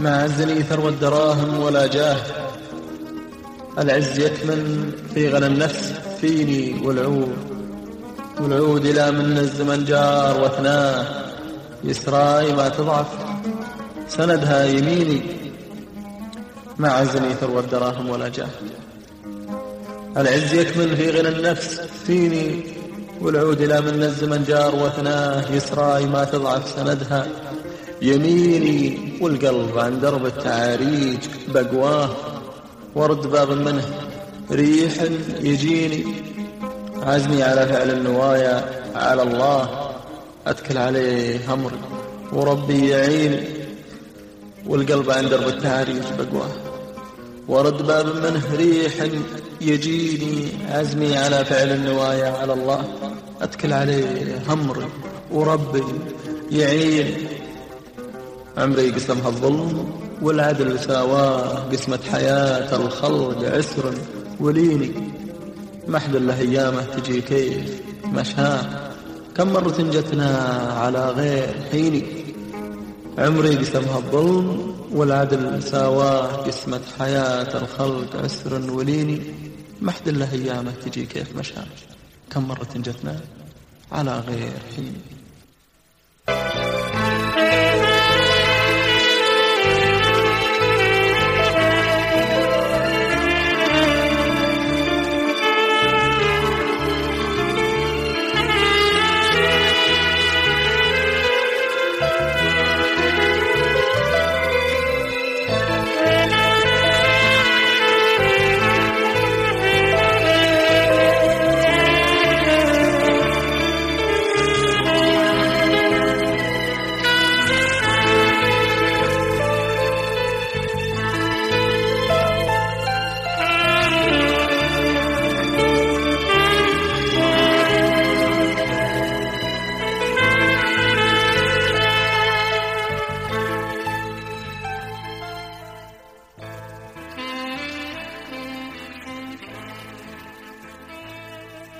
ما عزني ثروة الدراهم ولا جاه. العز يكمن في غنى النفس فيني والعود إلى من الزمن جار وثناه. يسراي ما تضعف سندها يميني. ما عزني ثروة الدراهم ولا جاه. العز يكمن في غنى النفس فيني والعود إلى من الزمن جار وثناه. يسراي ما تضعف سندها يميني. والقلب عن درب التعاريج بقواه. ورد باب منه ريح يجيني. عزمي على فعل النوايا على الله. أتكل عليه أمري وربي يعيني. والقلب عن درب التعاريج بقواه. ورد باب منه ريح يجيني. عزمي على فعل النوايا على الله. أتكل عليه أمري وربي يعيني. عمري قسمها الظلم والعدل ساواه. قسمة حياة الخلق عسر وليني. محد الله أيامه تجي كيف مشاه. كم مرة جتنا على غير حيني. عمري قسمها الظلم والعدل ساواه. قسمة حياة الخلق عسر وليني. محد الله أيامه تجي كيف مشاه. كم مرة جتنا على غير حيني.